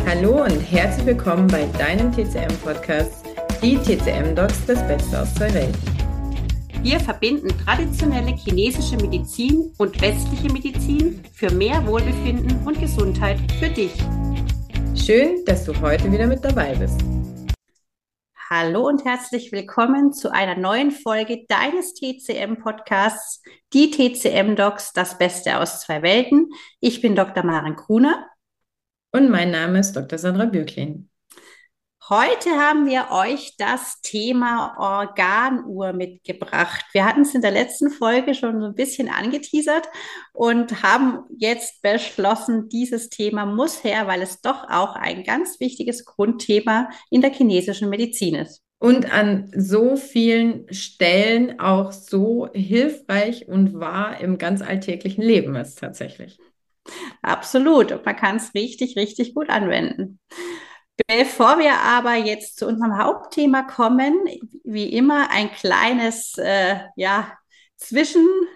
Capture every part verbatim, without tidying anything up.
Hallo und herzlich willkommen bei deinem T C M-Podcast, die T C M-Docs, das Beste aus zwei Welten. Wir verbinden traditionelle chinesische Medizin und westliche Medizin für mehr Wohlbefinden und Gesundheit für dich. Schön, dass du heute wieder mit dabei bist. Hallo und herzlich willkommen zu einer neuen Folge deines T C M-Podcasts, die T C M-Docs, das Beste aus zwei Welten. Ich bin Doktor Maren Gruner. Und mein Name ist Doktor Sandra Bürklin. Heute haben wir euch das Thema Organuhr mitgebracht. Wir hatten es in der letzten Folge schon so ein bisschen angeteasert und haben jetzt beschlossen, dieses Thema muss her, weil es doch auch ein ganz wichtiges Grundthema in der chinesischen Medizin ist. Und an so vielen Stellen auch so hilfreich und wahr im ganz alltäglichen Leben ist tatsächlich. Absolut. Und man kann es richtig, richtig gut anwenden. Bevor wir aber jetzt zu unserem Hauptthema kommen, wie immer ein kleines äh, ja, Zwischengespräch.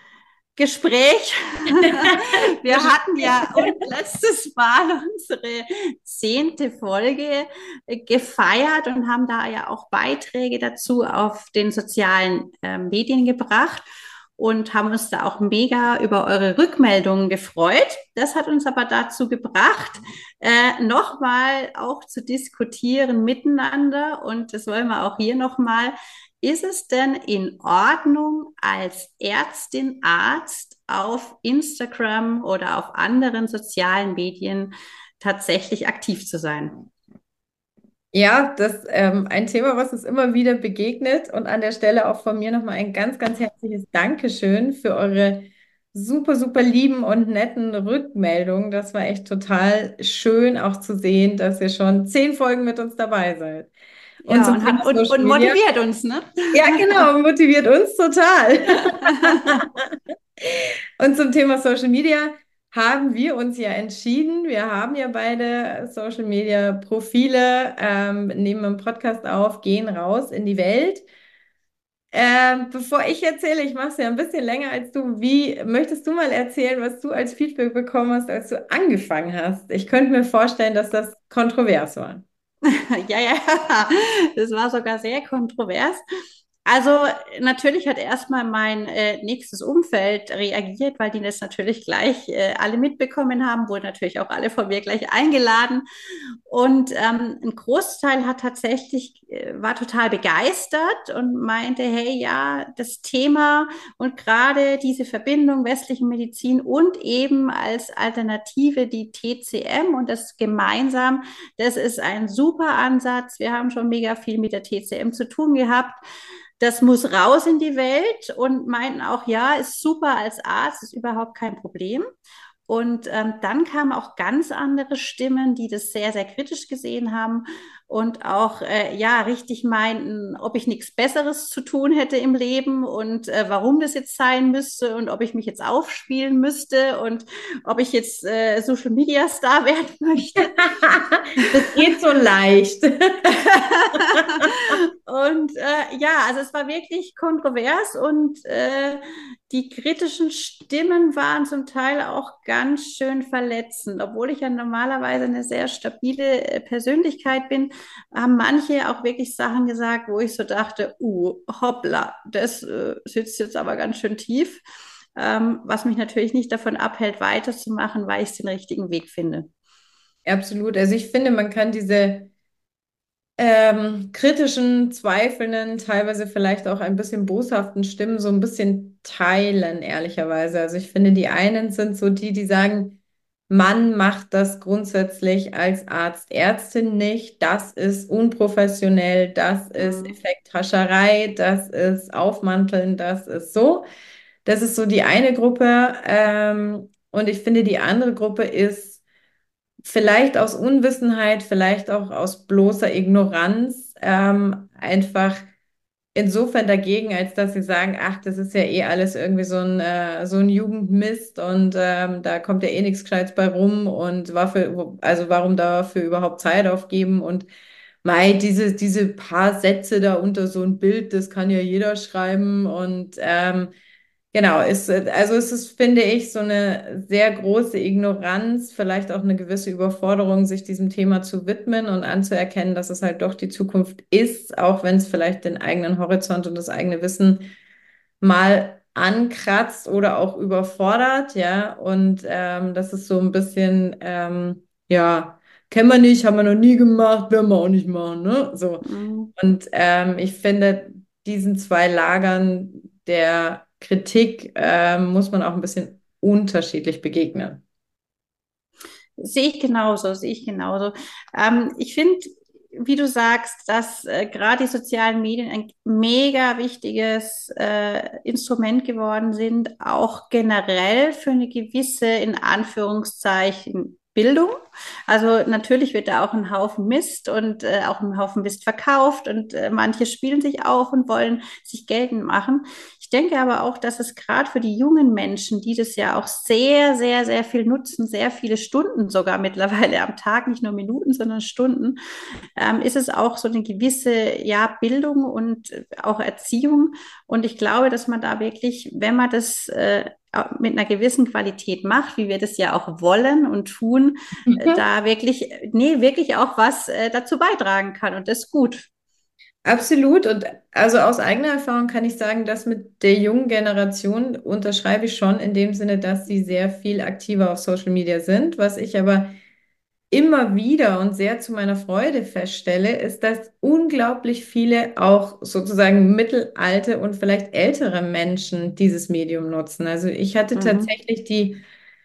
Wir hatten ja letztes Mal unsere zehnte Folge gefeiert und haben da ja auch Beiträge dazu auf den sozialen äh, Medien gebracht und haben uns da auch mega über eure Rückmeldungen gefreut. Das hat uns aber dazu gebracht, äh, nochmal auch zu diskutieren miteinander. Und das wollen wir auch hier nochmal. Ist es denn in Ordnung, als Ärztin, Arzt auf Instagram oder auf anderen sozialen Medien tatsächlich aktiv zu sein? Ja, das ist ähm, ein Thema, was uns immer wieder begegnet, und an der Stelle auch von mir nochmal ein ganz, ganz herzliches Dankeschön für eure super, super lieben und netten Rückmeldungen. Das war echt total schön auch zu sehen, dass ihr schon zehn Folgen mit uns dabei seid. Und Ja, zum und, Thema hat, und, Social und Media. motiviert uns, ne? Ja, genau, motiviert uns total. Und zum Thema Social Media haben wir uns ja entschieden. Wir haben ja beide Social Media Profile, ähm, nehmen einen Podcast auf, gehen raus in die Welt. Ähm, bevor ich erzähle, ich mache es ja ein bisschen länger als du. Wie möchtest du mal erzählen, was du als Feedback bekommen hast, als du angefangen hast? Ich könnte mir vorstellen, dass das kontrovers war. Ja, ja, das war sogar sehr kontrovers. Also natürlich hat erstmal mein äh, nächstes Umfeld reagiert, weil die das natürlich gleich äh, alle mitbekommen haben, wurden natürlich auch alle von mir gleich eingeladen. Und ähm, ein Großteil hat tatsächlich, äh, war total begeistert und meinte, hey, ja, das Thema und gerade diese Verbindung westlichen Medizin und eben als Alternative die T C M und das gemeinsam, das ist ein super Ansatz. Wir haben schon mega viel mit der T C M zu tun gehabt. Das muss raus in die Welt und meinten auch, ja, ist super als Arzt, ist überhaupt kein Problem. Und ähm, dann kamen auch ganz andere Stimmen, die das sehr, sehr kritisch gesehen haben und auch äh, ja richtig meinten, ob ich nichts Besseres zu tun hätte im Leben und äh, warum das jetzt sein müsste und ob ich mich jetzt aufspielen müsste und ob ich jetzt äh, Social Media Star werden möchte. Das geht so leicht. Und äh, ja, also es war wirklich kontrovers und äh, die kritischen Stimmen waren zum Teil auch ganz schön verletzend. Obwohl ich ja normalerweise eine sehr stabile äh, Persönlichkeit bin, haben manche auch wirklich Sachen gesagt, wo ich so dachte, uh, hoppla, das äh, sitzt jetzt aber ganz schön tief. Ähm, was mich natürlich nicht davon abhält, weiterzumachen, weil ich den richtigen Weg finde. Absolut. Also ich finde, man kann diese ähm, kritischen, zweifelnden, teilweise vielleicht auch ein bisschen boshaften Stimmen so ein bisschen teilen, ehrlicherweise. Also ich finde, die einen sind so die, die sagen, man macht das grundsätzlich als Arzt, Ärztin nicht. Das ist unprofessionell, das ist Mhm. Effekthascherei, das ist Aufmanteln, das ist so. Das ist so die eine Gruppe. Ähm, und ich finde, die andere Gruppe ist vielleicht aus Unwissenheit, vielleicht auch aus bloßer Ignoranz, ähm, einfach insofern dagegen, als dass sie sagen, ach, das ist ja eh alles irgendwie so ein, äh, so ein Jugendmist und ähm, da kommt ja eh nichts Gescheites bei rum und war für, also warum dafür überhaupt Zeit aufgeben und mei, diese, diese paar Sätze da unter so ein Bild, das kann ja jeder schreiben und ähm, Genau, ist, äh, also es ist, finde ich, so eine sehr große Ignoranz, vielleicht auch eine gewisse Überforderung, sich diesem Thema zu widmen und anzuerkennen, dass es halt doch die Zukunft ist, auch wenn es vielleicht den eigenen Horizont und das eigene Wissen mal ankratzt oder auch überfordert, ja. Und ähm, das ist so ein bisschen, ähm, ja, kennen wir nicht, haben wir noch nie gemacht, werden wir auch nicht machen, ne? So. Mhm. Und ähm, ich finde, diesen zwei Lagern der Kritik ähm, muss man auch ein bisschen unterschiedlich begegnen. Sehe ich genauso, sehe ich genauso. Ähm, ich finde, wie du sagst, dass äh, gerade die sozialen Medien ein mega wichtiges äh, Instrument geworden sind, auch generell für eine gewisse, in Anführungszeichen, Bildung. Also natürlich wird da auch ein Haufen Mist und äh, auch ein Haufen Mist verkauft und äh, manche spielen sich auf und wollen sich geltend machen. Ich denke aber auch, dass es gerade für die jungen Menschen, die das ja auch sehr, sehr, sehr viel nutzen, sehr viele Stunden sogar mittlerweile am Tag, nicht nur Minuten, sondern Stunden, ähm, ist es auch so eine gewisse, ja, Bildung und äh, auch Erziehung. Und ich glaube, dass man da wirklich, wenn man das äh, mit einer gewissen Qualität macht, wie wir das ja auch wollen und tun, äh, da wirklich, nee, wirklich auch was äh, dazu beitragen kann. Und das ist gut. Absolut. Und also aus eigener Erfahrung kann ich sagen, dass mit der jungen Generation unterschreibe ich schon in dem Sinne, dass sie sehr viel aktiver auf Social Media sind. Was ich aber immer wieder und sehr zu meiner Freude feststelle, ist, dass unglaublich viele auch sozusagen mittelalte und vielleicht ältere Menschen dieses Medium nutzen. Also ich hatte Mhm. tatsächlich die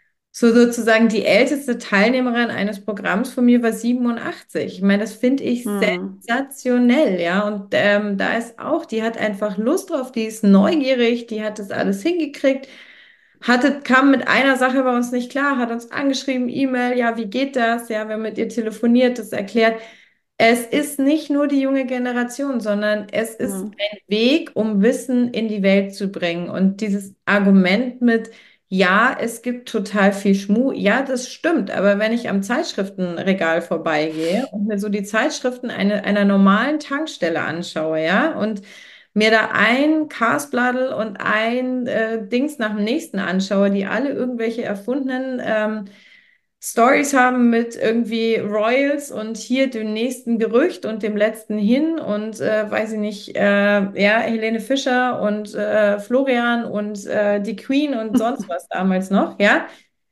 so sozusagen die älteste Teilnehmerin eines Programms von mir war siebenundachtzig. Ich meine, das finde ich Mhm. sensationell, ja. Und ähm, da ist auch, die hat einfach Lust drauf, die ist neugierig, die hat das alles hingekriegt, hatte, kam mit einer Sache bei uns nicht klar, hat uns angeschrieben, E-Mail, ja, wie geht das? Ja, wir haben mit ihr telefoniert, das erklärt. Es ist nicht nur die junge Generation, sondern es ist Mhm. ein Weg, um Wissen in die Welt zu bringen. Und dieses Argument mit, ja, es gibt total viel Schmuh. Ja, das stimmt. Aber wenn ich am Zeitschriftenregal vorbeigehe und mir so die Zeitschriften eine, einer normalen Tankstelle anschaue, ja, und mir da ein Kasbladel und ein äh, Dings nach dem nächsten anschaue, die alle irgendwelche erfundenen ähm, Stories haben mit irgendwie Royals und hier dem nächsten Gerücht und dem letzten hin und äh, weiß ich nicht, äh, ja, Helene Fischer und äh, Florian und äh, die Queen und sonst was damals noch, ja.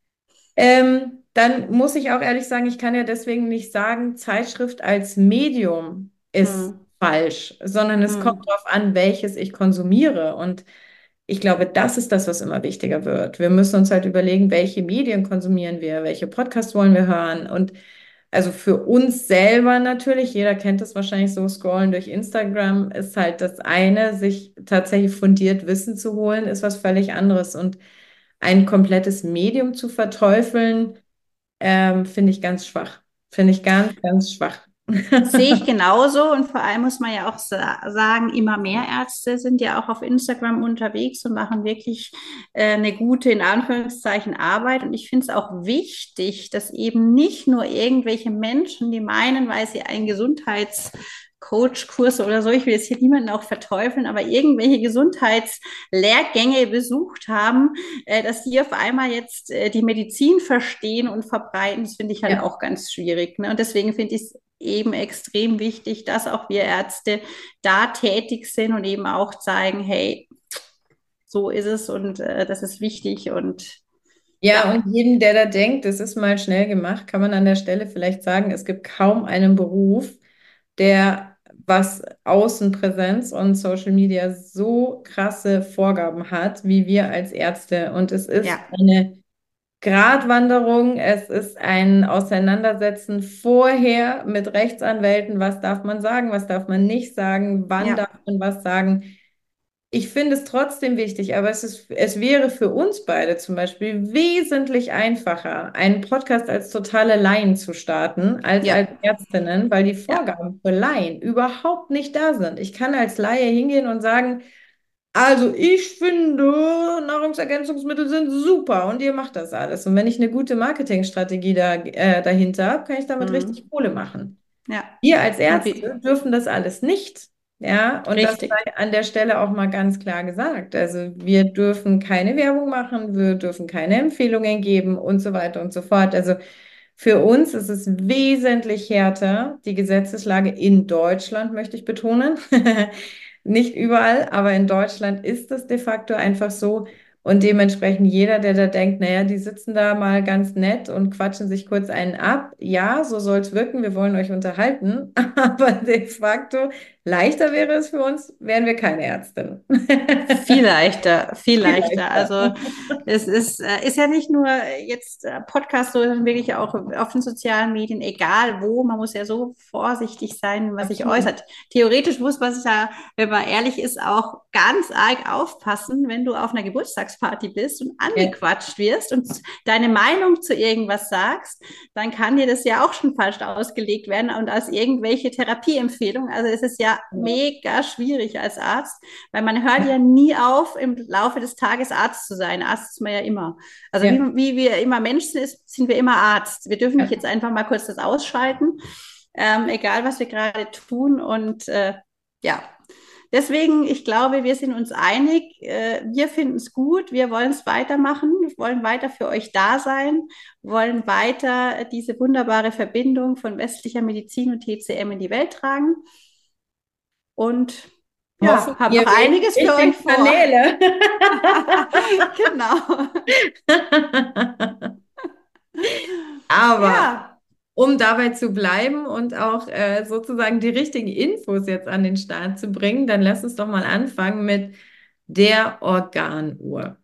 Ähm, dann muss ich auch ehrlich sagen, ich kann ja deswegen nicht sagen, Zeitschrift als Medium ist Mhm. falsch, sondern es kommt Mhm. darauf an, welches ich konsumiere. Und ich glaube, das ist das, was immer wichtiger wird. Wir müssen uns halt überlegen, welche Medien konsumieren wir, welche Podcasts wollen wir hören. Und also für uns selber natürlich, jeder kennt das wahrscheinlich so, scrollen durch Instagram ist halt das eine, sich tatsächlich fundiert Wissen zu holen, ist was völlig anderes. Und ein komplettes Medium zu verteufeln, ähm, finde ich ganz schwach. Finde ich ganz, ganz schwach. Sehe ich genauso und vor allem muss man ja auch sa sagen, immer mehr Ärzte sind ja auch auf Instagram unterwegs und machen wirklich äh, eine gute, in Anführungszeichen, Arbeit. Und ich finde es auch wichtig, dass eben nicht nur irgendwelche Menschen, die meinen, weil sie einen Gesundheitscoach-Kurs oder so, ich will jetzt hier niemanden auch verteufeln, aber irgendwelche Gesundheitslehrgänge besucht haben, äh, dass die auf einmal jetzt äh, die Medizin verstehen und verbreiten. Das finde ich halt Ja. auch ganz schwierig. Ne? Und deswegen finde ich es eben extrem wichtig, dass auch wir Ärzte da tätig sind und eben auch zeigen, hey, so ist es und äh, das ist wichtig und Ja, ja, und jeden, der da denkt, das ist mal schnell gemacht, kann man an der Stelle vielleicht sagen, es gibt kaum einen Beruf, der, was Außenpräsenz und Social Media so krasse Vorgaben hat, wie wir als Ärzte. Und es ist ja, eine Gratwanderung, es ist ein Auseinandersetzen vorher mit Rechtsanwälten, was darf man sagen, was darf man nicht sagen, wann darf ja, man was sagen. Ich finde es trotzdem wichtig, aber es ist, es wäre für uns beide zum Beispiel wesentlich einfacher, einen Podcast als totale Laien zu starten, als ja, als Ärztinnen, weil die ja, Vorgaben für Laien überhaupt nicht da sind. Ich kann als Laie hingehen und sagen, also ich finde, Nahrungsergänzungsmittel sind super und ihr macht das alles. Und wenn ich eine gute Marketingstrategie da, äh, dahinter habe, kann ich damit richtig hm, Kohle machen. ja. Wir als Und Ärzte wie, dürfen das alles nicht. Ja, und das Richtig. sei an der Stelle auch mal ganz klar gesagt. Also wir dürfen keine Werbung machen, wir dürfen keine Empfehlungen geben und so weiter und so fort. Also für uns ist es wesentlich härter, die Gesetzeslage in Deutschland, möchte ich betonen. Nicht überall, aber in Deutschland ist es de facto einfach so. Und dementsprechend jeder, der da denkt, naja, die sitzen da mal ganz nett und quatschen sich kurz einen ab. Ja, so soll es wirken, wir wollen euch unterhalten. Aber de facto leichter wäre es für uns, wären wir keine Ärztin. Viel leichter, viel Viel leichter. leichter. Also es ist, äh, ist ja nicht nur jetzt äh, Podcast, sondern wirklich auch auf den sozialen Medien, egal wo, man muss ja so vorsichtig sein, was sich Absolut. äußert. Theoretisch muss man sich ja, wenn man ehrlich ist, auch ganz arg aufpassen, wenn du auf einer Geburtstagsparty bist und Ja, angequatscht wirst und deine Meinung zu irgendwas sagst, dann kann dir das ja auch schon falsch ausgelegt werden und als irgendwelche Therapieempfehlung. Also es ist ja genau. mega schwierig als Arzt, weil man hört ja nie auf, im Laufe des Tages Arzt zu sein. Arzt ist man ja immer. Also wie, Ja, wie wir immer Menschen sind, sind wir immer Arzt. Wir dürfen nicht ja. jetzt einfach mal kurz das ausschalten, ähm, egal was wir gerade tun. Und äh, ja, deswegen, ich glaube, wir sind uns einig. Äh, wir finden es gut. Wir wollen es weitermachen. Wir wollen weiter für euch da sein. Wollen weiter diese wunderbare Verbindung von westlicher Medizin und T C M in die Welt tragen. Und Hoffen, ja, haben ihr noch wählt einiges die für euch richtigen vor. Kanäle. Genau. Aber Ja, um dabei zu bleiben und auch äh, sozusagen die richtigen Infos jetzt an den Start zu bringen, dann lass uns doch mal anfangen mit der Organuhr.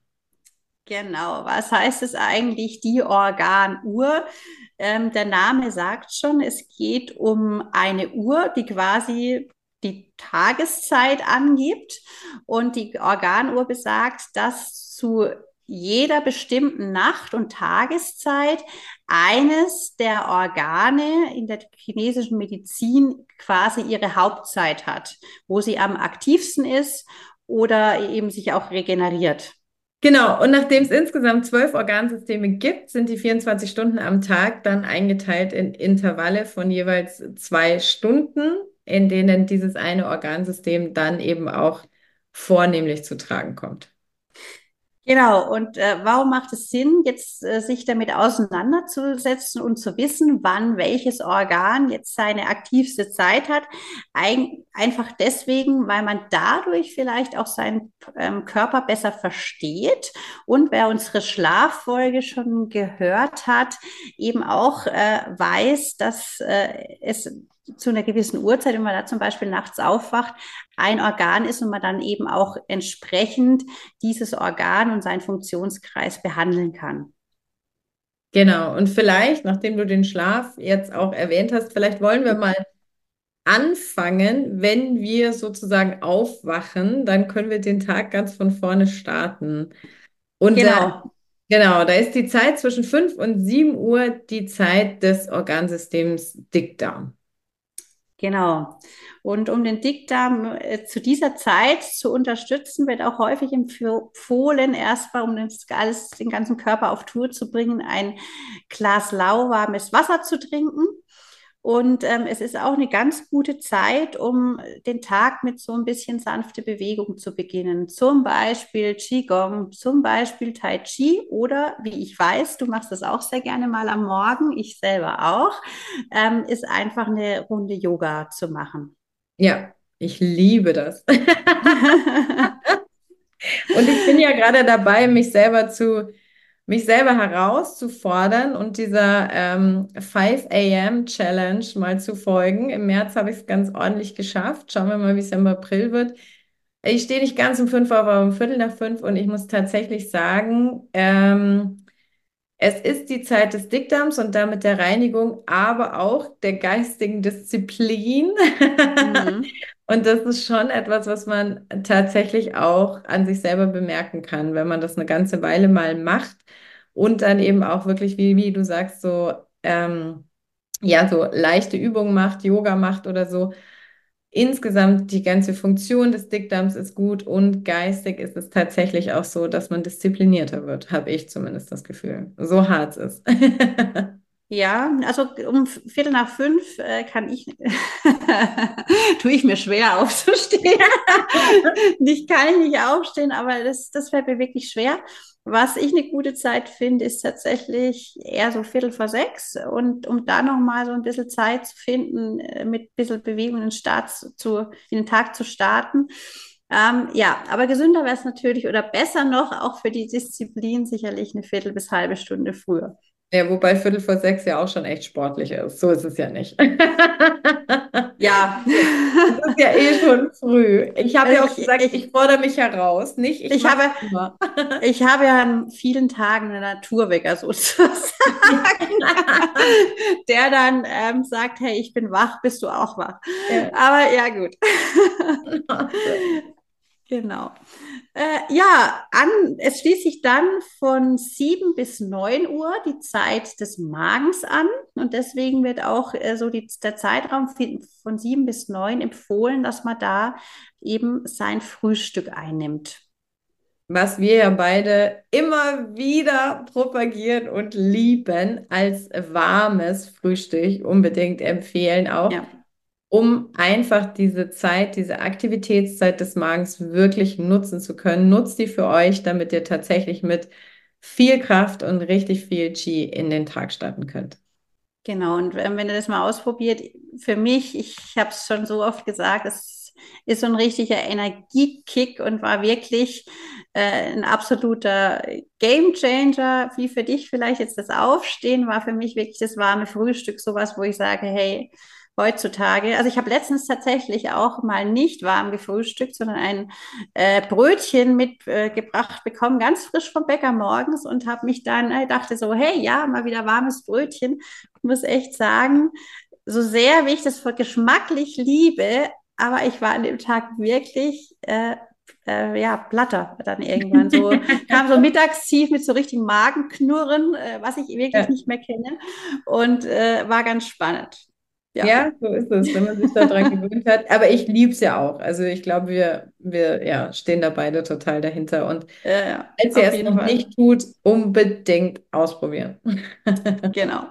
genau. Was heißt es eigentlich, die Organuhr? Ähm, der Name sagt schon, es geht um eine Uhr, die quasi die Tageszeit angibt. Und die Organuhr besagt, dass zu jeder bestimmten Nacht- und Tageszeit eines der Organe in der chinesischen Medizin quasi ihre Hauptzeit hat, wo sie am aktivsten ist oder eben sich auch regeneriert. Genau, und nachdem es insgesamt zwölf Organsysteme gibt, sind die vierundzwanzig Stunden am Tag dann eingeteilt in Intervalle von jeweils zwei Stunden, in denen dieses eine Organsystem dann eben auch vornehmlich zu tragen kommt. Genau, und äh, warum macht es Sinn, jetzt äh, sich damit auseinanderzusetzen und zu wissen, wann welches Organ jetzt seine aktivste Zeit hat? Ein, einfach deswegen, weil man dadurch vielleicht auch seinen ähm, Körper besser versteht und wer unsere Schlaffolge schon gehört hat, eben auch äh, weiß, dass äh, es zu einer gewissen Uhrzeit, wenn man da zum Beispiel nachts aufwacht, ein Organ ist und man dann eben auch entsprechend dieses Organ und seinen Funktionskreis behandeln kann. Genau, und vielleicht, nachdem du den Schlaf jetzt auch erwähnt hast, vielleicht wollen wir mal anfangen, wenn wir sozusagen aufwachen, dann können wir den Tag ganz von vorne starten. Und äh, Genau, genau, da ist die Zeit zwischen fünf und sieben Uhr die Zeit des Organsystems Dickdarm. genau. Und um den Dickdarm äh, zu dieser Zeit zu unterstützen, wird auch häufig empfohlen, erstmal, um das alles, den ganzen Körper auf Tour zu bringen, ein Glas lauwarmes Wasser zu trinken. Und ähm, es ist auch eine ganz gute Zeit, um den Tag mit so ein bisschen sanfte Bewegung zu beginnen. Zum Beispiel Qigong, zum Beispiel Tai Chi oder, wie ich weiß, du machst das auch sehr gerne mal am Morgen, ich selber auch, ähm, ist einfach eine Runde Yoga zu machen. Ja, ich liebe das. Und ich bin ja gerade dabei, mich selber zu, mich selber herauszufordern und dieser ähm, fünf a m. Challenge mal zu folgen. Im März habe ich es ganz ordentlich geschafft. Schauen wir mal, wie es im April wird. Ich stehe nicht ganz um fünf auf, aber um Viertel nach fünf und ich muss tatsächlich sagen, ähm, es ist die Zeit des Dickdarms und damit der Reinigung, aber auch der geistigen Disziplin. Mhm. Und das ist schon etwas, was man tatsächlich auch an sich selber bemerken kann, wenn man das eine ganze Weile mal macht und dann eben auch wirklich, wie, wie du sagst, so, ähm, ja, so leichte Übungen macht, Yoga macht oder so. Insgesamt die ganze Funktion des Dickdarms ist gut und geistig ist es tatsächlich auch so, dass man disziplinierter wird, habe ich zumindest das Gefühl. So hart es ist. Ja, also um Viertel nach fünf äh, kann ich, tue ich mir schwer aufzustehen. Nicht kann ich nicht aufstehen, aber das, das fällt mir wirklich schwer. Was ich eine gute Zeit finde, ist tatsächlich eher so Viertel vor sechs und um da nochmal so ein bisschen Zeit zu finden, äh, mit ein bisschen Bewegung in den Start zu, in den Tag zu starten. Ähm, ja, aber gesünder wäre es natürlich oder besser noch, auch für die Disziplin sicherlich eine Viertel bis halbe Stunde früher. Ja, wobei Viertel vor sechs ja auch schon echt sportlich ist. So ist es ja nicht. Ja, Es ist ja eh schon früh. Ich habe ja also auch ich, gesagt, ich ich, fordere mich heraus. Nicht, ich ich mache habe, es immer. ich habe ja an vielen Tagen einen Naturwecker sozusagen, der dann ähm, sagt, hey, ich bin wach, bist du auch wach? Ja. Aber ja, gut. Genau. Äh, ja, an, es schließt sich dann von sieben bis neun Uhr die Zeit des Magens an und deswegen wird auch äh, so die, der Zeitraum von sieben bis neun empfohlen, dass man da eben sein Frühstück einnimmt. Was wir ja beide immer wieder propagieren und lieben als warmes Frühstück, unbedingt empfehlen auch, Ja. um einfach diese Zeit, diese Aktivitätszeit des Magens wirklich nutzen zu können. Nutzt die für euch, damit ihr tatsächlich mit viel Kraft und richtig viel Qi in den Tag starten könnt. Genau, und ähm, wenn ihr das mal ausprobiert, für mich, ich habe es schon so oft gesagt, es ist so ein richtiger Energiekick und war wirklich äh, ein absoluter Gamechanger, wie für dich vielleicht jetzt das Aufstehen, war für mich wirklich das warme Frühstück, sowas, wo ich sage, hey, heutzutage, also ich habe letztens tatsächlich auch mal nicht warm gefrühstückt, sondern ein äh, Brötchen mitgebracht äh, bekommen, ganz frisch vom Bäcker morgens und habe mich dann, äh, dachte so, hey, ja, mal wieder warmes Brötchen. Ich muss echt sagen, so sehr wie ich das geschmacklich liebe, aber ich war an dem Tag wirklich äh, äh, ja, platter dann irgendwann. So kam so mittagstief mit so richtigem Magenknurren, äh, was ich wirklich Ja. nicht mehr kenne. Und äh, war ganz spannend. Ja. Ja, so ist es, wenn man sich daran gewöhnt hat. Aber ich liebe es ja auch. Also ich glaube, wir, wir ja, stehen da beide total dahinter. Und Ja, ja, falls ihr auf es jeden noch Fall. nicht tut, unbedingt ausprobieren. Genau.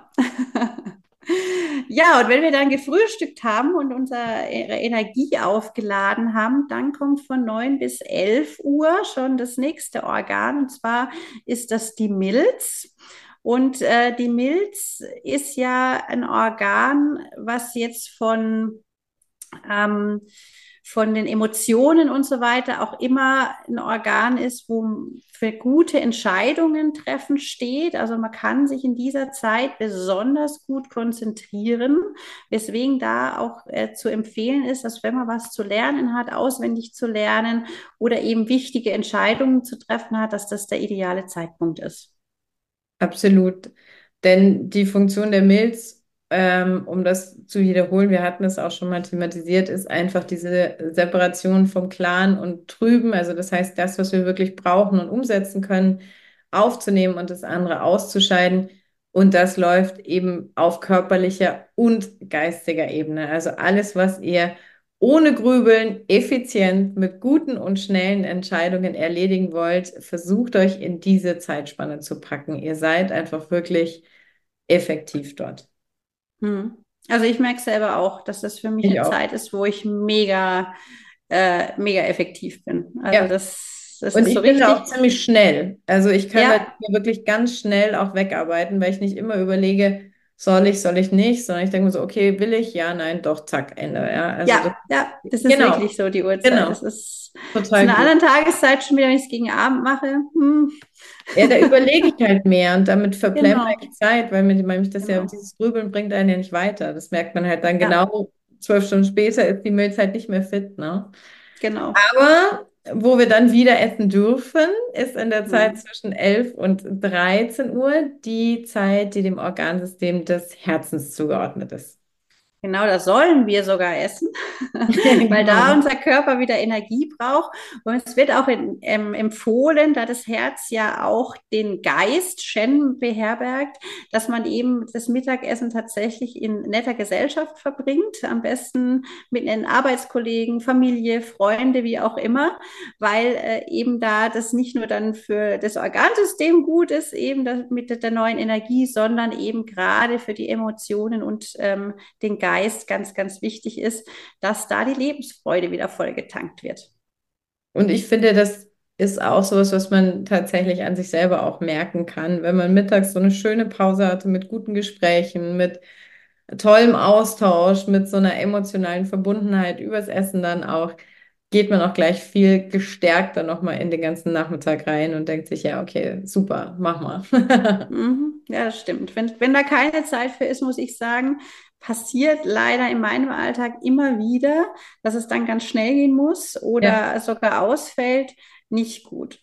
Ja, und wenn wir dann gefrühstückt haben und unsere Energie aufgeladen haben, dann kommt von neun bis elf Uhr schon das nächste Organ. Und zwar ist das die Milz. Und äh, die Milz ist ja ein Organ, was jetzt von ähm, von den Emotionen und so weiter auch immer ein Organ ist, wo für gute Entscheidungen treffen steht. Also man kann sich in dieser Zeit besonders gut konzentrieren, weswegen da auch äh, zu empfehlen ist, dass wenn man was zu lernen hat, auswendig zu lernen oder eben wichtige Entscheidungen zu treffen hat, dass das der ideale Zeitpunkt ist. Absolut. Denn die Funktion der Milz, ähm, um das zu wiederholen, wir hatten es auch schon mal thematisiert, ist einfach diese Separation vom Klaren und Trüben. Also das heißt, das, was wir wirklich brauchen und umsetzen können, aufzunehmen und das andere auszuscheiden. Und das läuft eben auf körperlicher und geistiger Ebene. Also alles, was ihr ohne Grübeln, effizient, mit guten und schnellen Entscheidungen erledigen wollt, versucht euch in diese Zeitspanne zu packen. Ihr seid einfach wirklich effektiv dort. Hm. Also ich merke selber auch, dass das für mich Ich eine auch. Zeit ist, wo ich mega, äh, mega effektiv bin. Also Ja. das, das Und ist so ich bin da auch richtig. ziemlich schnell. Also ich kann da Ja, wirklich ganz schnell auch wegarbeiten, weil ich nicht immer überlege, soll ich, soll ich nicht, sondern ich denke mir so, okay, will ich? Ja, nein, doch, zack, Ende. Ja, also das, ja, ja, das ist genau, wirklich so die Uhrzeit. Das genau, ist zu total einer gut. anderen Tageszeit schon wieder, wenn ich es gegen Abend mache. Hm. Ja, da überlege ich halt mehr und damit verplempere Genau, ich Zeit, weil mich, weil mich das ja, genau. dieses Grübeln bringt einen ja nicht weiter. Das merkt man halt dann Ja, genau, zwölf Stunden später ist die Milz halt nicht mehr fit, ne? genau. Aber wo wir dann wieder essen dürfen, ist in der Zeit Hm. zwischen elf und dreizehn Uhr die Zeit, die dem Organsystem des Herzens zugeordnet ist. Genau, das sollen wir sogar essen, weil da Genau. unser Körper wieder Energie braucht. Und es wird auch in, ähm, empfohlen, da das Herz ja auch den Geist Shen beherbergt, dass man eben das Mittagessen tatsächlich in netter Gesellschaft verbringt, am besten mit den Arbeitskollegen, Familie, Freunde, wie auch immer, weil äh, eben da das nicht nur dann für das Organsystem gut ist, eben das, mit der neuen Energie, sondern eben gerade für die Emotionen und ähm, den Geist ganz, ganz wichtig ist, dass da die Lebensfreude wieder voll getankt wird. Und ich finde, das ist auch sowas, was man tatsächlich an sich selber auch merken kann, wenn man mittags so eine schöne Pause hatte mit guten Gesprächen, mit tollem Austausch, mit so einer emotionalen Verbundenheit übers Essen dann auch, geht man auch gleich viel gestärkter nochmal in den ganzen Nachmittag rein und denkt sich, ja, okay, super, mach mal. Mhm. Ja, das stimmt. Wenn, wenn da keine Zeit für ist, muss ich sagen, passiert leider in meinem Alltag immer wieder, dass es dann ganz schnell gehen muss Ja, oder sogar ausfällt. Nicht gut.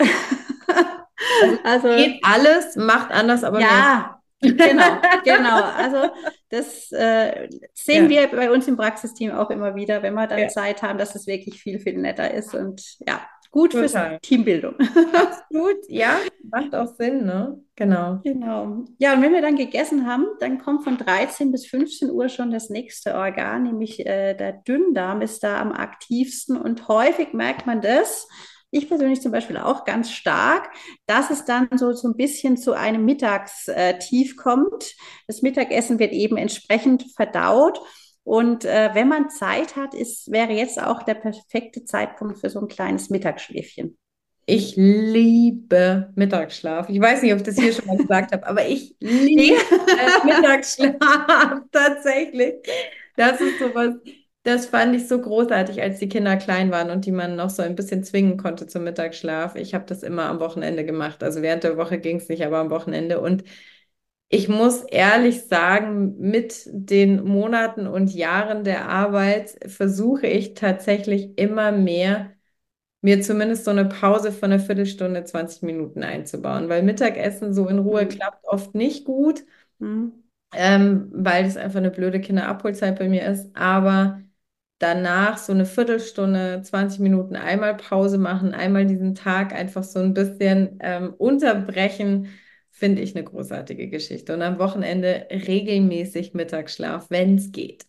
also Also geht alles, macht anders, aber mehr. ja, genau, genau. Also das äh, sehen Ja, wir bei uns im Praxisteam auch immer wieder, wenn wir dann ja, Zeit haben, dass es wirklich viel, viel netter ist und ja, gut fürs total. Teambildung. Absolut, ja, macht auch Sinn, ne? Genau. Genau. Ja, und wenn wir dann gegessen haben, dann kommt von dreizehn bis fünfzehn Uhr schon das nächste Organ, nämlich äh, der Dünndarm ist da am aktivsten und häufig merkt man das, ich persönlich zum Beispiel auch ganz stark, dass es dann so, so ein bisschen zu einem Mittagstief kommt. Das Mittagessen wird eben entsprechend verdaut. Und äh, wenn man Zeit hat, ist, wäre jetzt auch der perfekte Zeitpunkt für so ein kleines Mittagsschläfchen. Ich liebe Mittagsschlaf. Ich weiß nicht, ob ich das hier schon mal gesagt habe, aber ich Nee. liebe Mittagsschlaf tatsächlich. Das ist sowas, das fand ich so großartig, als die Kinder klein waren und die man noch so ein bisschen zwingen konnte zum Mittagsschlaf. Ich habe das immer am Wochenende gemacht. Also während der Woche ging es nicht, aber am Wochenende. Und ich muss ehrlich sagen, mit den Monaten und Jahren der Arbeit versuche ich tatsächlich immer mehr mir zumindest so eine Pause von einer Viertelstunde, zwanzig Minuten einzubauen, weil Mittagessen so in Ruhe Hm. klappt oft nicht gut, Hm. ähm, weil das einfach eine blöde Kinderabholzeit bei mir ist. Aber danach so eine Viertelstunde, zwanzig Minuten einmal Pause machen, einmal diesen Tag einfach so ein bisschen ähm, unterbrechen, finde ich eine großartige Geschichte. Und am Wochenende regelmäßig Mittagsschlaf, wenn es geht.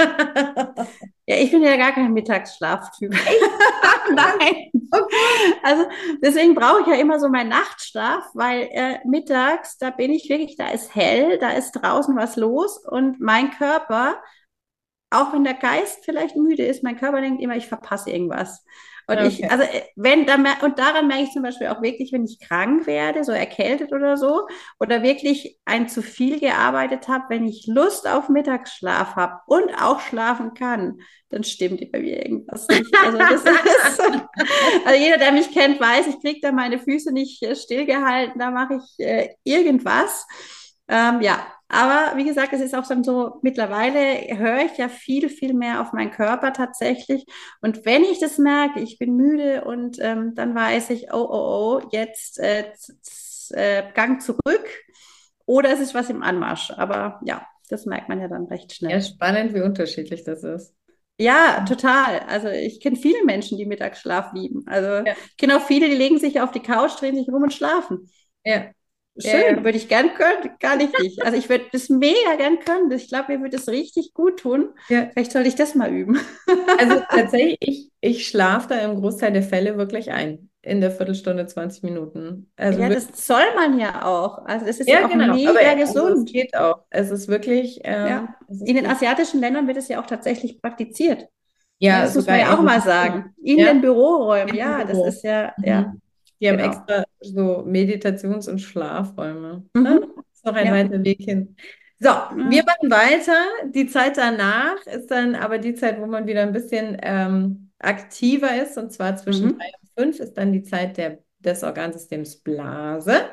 Ja, ich bin ja gar kein Mittagsschlaftyp. Echt? Ach, was? Nein. Okay. Also deswegen brauche ich ja immer so meinen Nachtschlaf, weil äh, mittags, da bin ich wirklich, da ist hell, da ist draußen was los und mein Körper, auch wenn der Geist vielleicht müde ist, mein Körper denkt immer, ich verpasse irgendwas. Und ich, Okay. also äh, wenn, da, mer- und daran merke ich zum Beispiel auch wirklich, wenn ich krank werde, so erkältet oder so, oder wirklich ein zu viel gearbeitet habe, wenn ich Lust auf Mittagsschlaf habe und auch schlafen kann, dann stimmt bei mir irgendwas nicht. Also das ist, also jeder, der mich kennt, weiß, ich kriege da meine Füße nicht äh, stillgehalten, da mache ich äh, irgendwas. Ähm, ja, aber wie gesagt, es ist auch dann so, mittlerweile höre ich ja viel, viel mehr auf meinen Körper tatsächlich. Und wenn ich das merke, ich bin müde und ähm, dann weiß ich, oh, oh, oh, jetzt äh, z- z- äh, Gang zurück oder es ist was im Anmarsch. Aber ja, das merkt man ja dann recht Ja, schnell. spannend, wie unterschiedlich das ist. Ja, total. Also ich kenne viele Menschen, die Mittagsschlaf lieben. Also Ja, ich kenne auch viele, die legen sich auf die Couch, drehen sich rum und schlafen. ja, ja, Schön, ja. würde ich gern können, kann ich nicht. Also ich würde das mega gern können. Ich glaube, mir würde das richtig gut tun. Ja. Vielleicht sollte ich das mal üben. Also tatsächlich, ich, ich schlafe da im Großteil der Fälle wirklich ein. In der Viertelstunde, zwanzig Minuten. Also Ja, wirklich. das soll man ja auch. Also das ist ja Ja, auch genau. Aber mega also es gesund. geht auch. Es ist wirklich, ähm, Ja. es In ist den gut. asiatischen Ländern wird es ja auch tatsächlich praktiziert. Ja, Ja, das muss man sogar ja in auch den mal Büros. sagen. In den Ja, Büroräumen. in dem Ja, das Büro. ist ja, ja, Mhm. Die haben genau. extra so Meditations- und Schlafräume. Ne? Mhm. Das ist noch ein Ja. weiter Weg hin. So, wir Ja. machen weiter. Die Zeit danach ist dann aber die Zeit, wo man wieder ein bisschen ähm, aktiver ist. Und zwar zwischen drei Mhm. und fünf ist dann die Zeit der, des Organsystems Blase,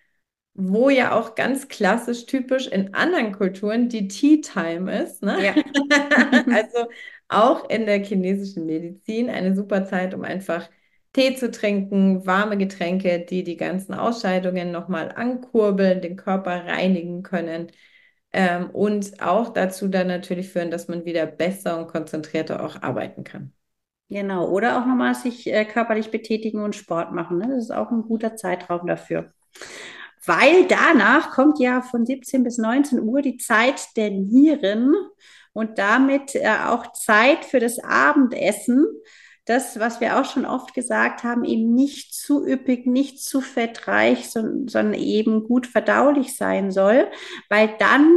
wo ja auch ganz klassisch typisch in anderen Kulturen die Tea Time ist. Ne? Ja. Also auch in der chinesischen Medizin eine super Zeit, um einfach Tee zu trinken, warme Getränke, die die ganzen Ausscheidungen nochmal ankurbeln, den Körper reinigen können. ähm, und auch dazu dann natürlich führen, dass man wieder besser und konzentrierter auch arbeiten kann. Genau. Oder auch nochmal sich äh, körperlich betätigen und Sport machen. Ne? Das ist auch ein guter Zeitraum dafür. Weil danach kommt ja von siebzehn bis neunzehn Uhr die Zeit der Nieren und damit äh, auch Zeit für das Abendessen. Das, was wir auch schon oft gesagt haben, eben nicht zu üppig, nicht zu fettreich, sondern, sondern eben gut verdaulich sein soll, weil dann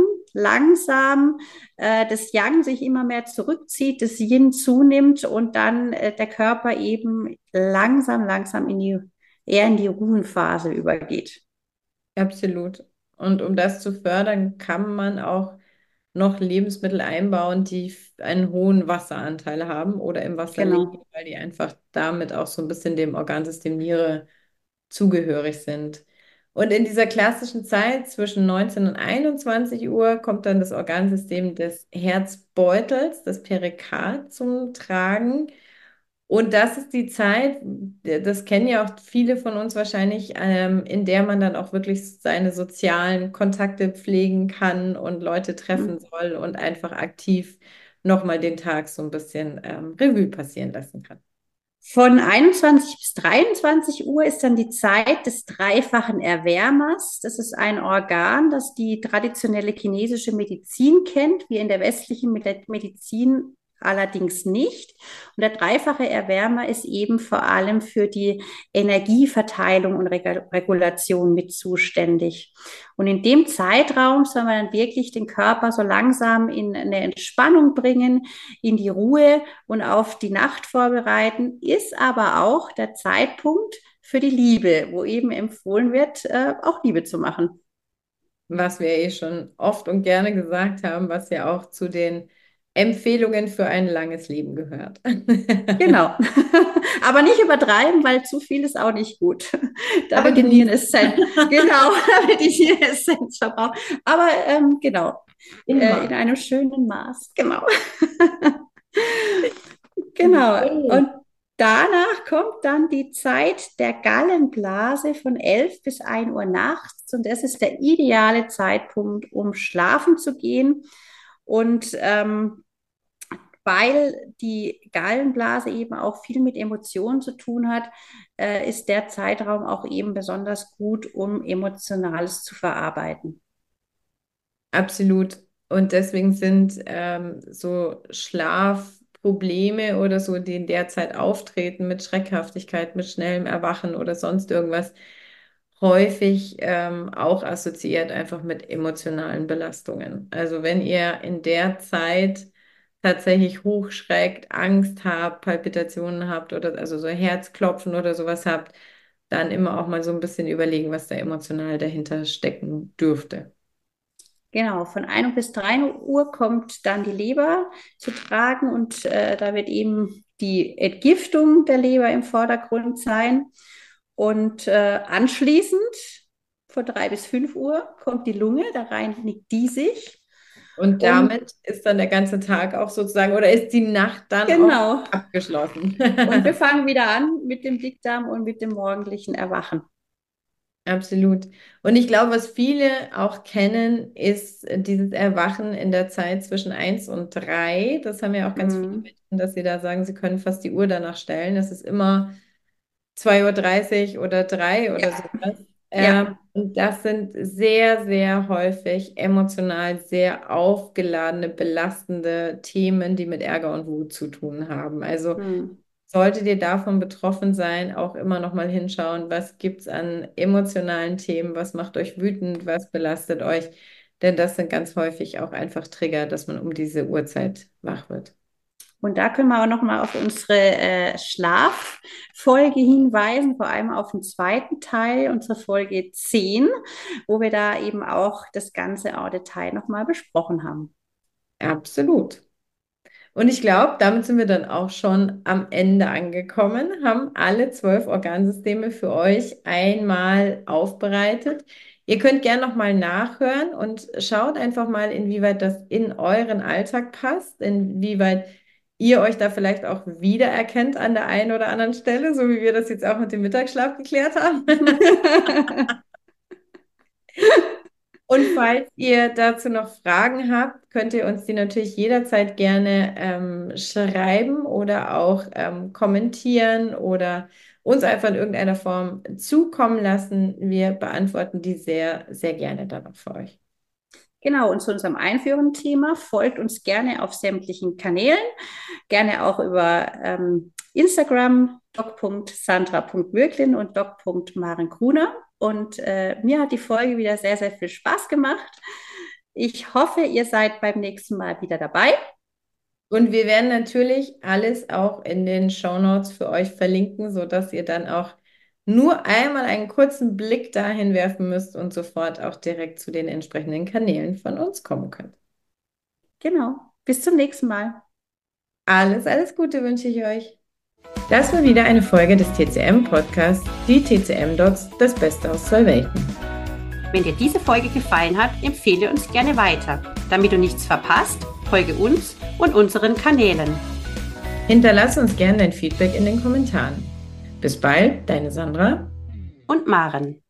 langsam äh, das Yang sich immer mehr zurückzieht, das Yin zunimmt und dann äh, der Körper eben langsam, langsam in die, eher in die Ruhenphase übergeht. Absolut. Und um das zu fördern, kann man auch noch Lebensmittel einbauen, die f- einen hohen Wasseranteil haben oder im Wasser liegen, Genau. weil die einfach damit auch so ein bisschen dem Organsystem Niere zugehörig sind. Und in dieser klassischen Zeit zwischen neunzehn und einundzwanzig Uhr kommt dann das Organsystem des Herzbeutels, das Perikard, zum Tragen. Und das ist die Zeit, das kennen ja auch viele von uns wahrscheinlich, ähm, in der man dann auch wirklich seine sozialen Kontakte pflegen kann und Leute treffen Hm. soll und einfach aktiv nochmal den Tag so ein bisschen ähm, Revue passieren lassen kann. Von einundzwanzig bis dreiundzwanzig Uhr ist dann die Zeit des dreifachen Erwärmers. Das ist ein Organ, das die traditionelle chinesische Medizin kennt, wir in der westlichen Medizin allerdings nicht. Und der dreifache Erwärmer ist eben vor allem für die Energieverteilung und Regulation mit zuständig. Und in dem Zeitraum soll man dann wirklich den Körper so langsam in eine Entspannung bringen, in die Ruhe und auf die Nacht vorbereiten, ist aber auch der Zeitpunkt für die Liebe, wo eben empfohlen wird, äh, auch Liebe zu machen. Was wir eh schon oft und gerne gesagt haben, was ja auch zu den Empfehlungen für ein langes Leben gehört. Genau. Aber nicht übertreiben, weil zu viel ist auch nicht gut. Da Aber wird die genießen. Nierenessenz, genau, da wird die Nierenessenz verbraucht. Aber ähm, genau, äh, in Immer. einem schönen Maß. Genau. Genau. So. Und danach kommt dann die Zeit der Gallenblase von elf bis ein Uhr nachts. Und das ist der ideale Zeitpunkt, um schlafen zu gehen. Und ähm, weil die Gallenblase eben auch viel mit Emotionen zu tun hat, äh, ist der Zeitraum auch eben besonders gut, um Emotionales zu verarbeiten. Absolut. Und deswegen sind ähm, so Schlafprobleme oder so, die in der Zeit auftreten, mit Schreckhaftigkeit, mit schnellem Erwachen oder sonst irgendwas, häufig ähm, auch assoziiert einfach mit emotionalen Belastungen. Also wenn ihr in der Zeit tatsächlich hochschreckt, Angst habt, Palpitationen habt oder also so Herzklopfen oder sowas habt, dann immer auch mal so ein bisschen überlegen, was da emotional dahinter stecken dürfte. Genau, von ein bis drei Uhr kommt dann die Leber zu tragen und äh, da wird eben die Entgiftung der Leber im Vordergrund sein. Und äh, anschließend von drei bis fünf Uhr kommt die Lunge, da reinigt die sich. Und Und damit ist dann der ganze Tag auch sozusagen, oder ist die Nacht dann auch genau, abgeschlossen? und wir fangen wieder an mit dem Dickdarm und mit dem morgendlichen Erwachen. Absolut. Und ich glaube, was viele auch kennen, ist dieses Erwachen in der Zeit zwischen eins und drei. Das haben ja auch ganz viele Mhm. Menschen, dass sie da sagen, sie können fast die Uhr danach stellen. Es ist immer zwei Uhr dreißig oder drei oder Ja, sowas. Ähm, ja. und das sind sehr, sehr häufig emotional sehr aufgeladene, belastende Themen, die mit Ärger und Wut zu tun haben. Also Mhm. solltet ihr davon betroffen sein, auch immer noch mal hinschauen, was gibt es an emotionalen Themen, was macht euch wütend, was belastet euch, denn das sind ganz häufig auch einfach Trigger, dass man um diese Uhrzeit wach wird. Und da können wir auch noch mal auf unsere äh, Schlaffolge hinweisen, vor allem auf den zweiten Teil, unsere Folge zehn, wo wir da eben auch das ganze en Detail noch mal besprochen haben. Absolut. Und ich glaube, damit sind wir dann auch schon am Ende angekommen, haben alle zwölf Organsysteme für euch einmal aufbereitet. Ihr könnt gerne nochmal nachhören und schaut einfach mal, inwieweit das in euren Alltag passt, inwieweit ihr euch da vielleicht auch wiedererkennt an der einen oder anderen Stelle, so wie wir das jetzt auch mit dem Mittagsschlaf geklärt haben. Und falls ihr dazu noch Fragen habt, könnt ihr uns die natürlich jederzeit gerne ähm, schreiben oder auch ähm, kommentieren oder uns einfach in irgendeiner Form zukommen lassen. Wir beantworten die sehr, sehr gerne dann auch für euch. Genau, und zu unserem Einführungsthema folgt uns gerne auf sämtlichen Kanälen, gerne auch über ähm, Instagram, doc punkt sandra punkt möglin und doc punkt marenkruner. Und äh, mir hat die Folge wieder sehr, sehr viel Spaß gemacht. Ich hoffe, ihr seid beim nächsten Mal wieder dabei. Und wir werden natürlich alles auch in den Shownotes für euch verlinken, sodass ihr dann auch nur einmal einen kurzen Blick dahin werfen müsst und sofort auch direkt zu den entsprechenden Kanälen von uns kommen könnt. Genau. Bis zum nächsten Mal. Alles, alles Gute wünsche ich euch. Das war wieder eine Folge des T C M-Podcasts, die T C M-Docs, das Beste aus zwei Welten. Wenn dir diese Folge gefallen hat, empfehle uns gerne weiter. Damit du nichts verpasst, folge uns und unseren Kanälen. Hinterlass uns gerne dein Feedback in den Kommentaren. Bis bald, deine Sandra und Maren.